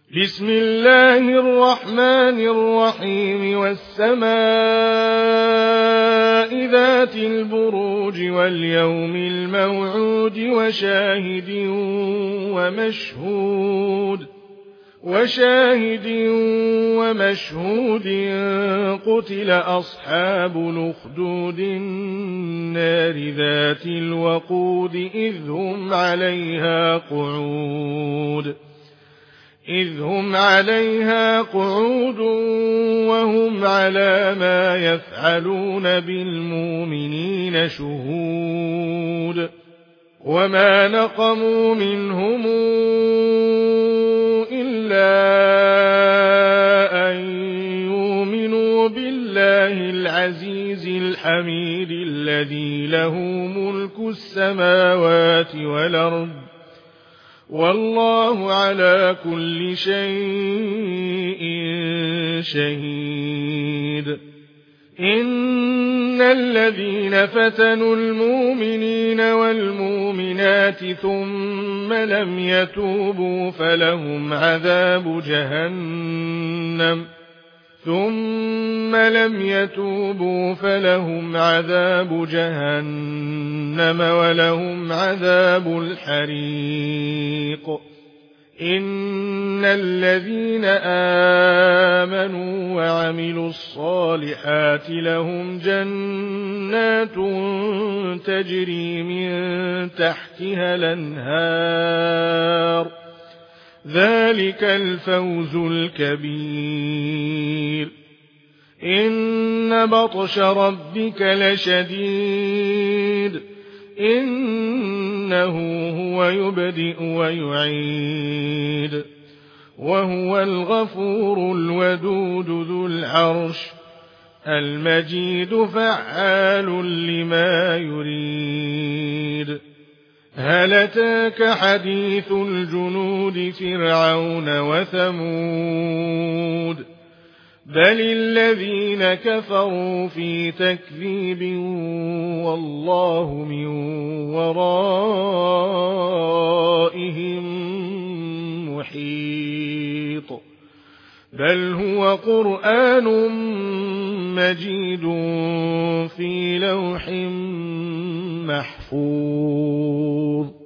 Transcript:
بسم الله الرحمن الرحيم والسماء ذات البروج واليوم الموعود وشاهد ومشهود قتل أصحاب الأخدود النار ذات الوقود إذ هم عليها قعود وهم على ما يفعلون بالمؤمنين شهود وما نقموا منهم إلا أن يؤمنوا بالله العزيز الحميد الذي له ملك السماوات والأرض والله على كل شيء شهيد. إن الذين فتنوا المؤمنين والمؤمنات ثم لم يتوبوا فلهم عذاب جهنم ولهم عذاب الحريق. إن الذين آمنوا وعملوا الصالحات لهم جنات تجري من تحتها الأنهار ذلك الفوز الكبير. إن بطش ربك لشديد إنه هو يبدئ ويعيد وهو الغفور الودود ذو العرش المجيد فعال لما يريد. هل أتاك حديث الجنود فرعون وثمود بل الذين كفروا في تكذيب والله من ورائهم محيط. بل هو قرآن مجيد في لوح محفوظ.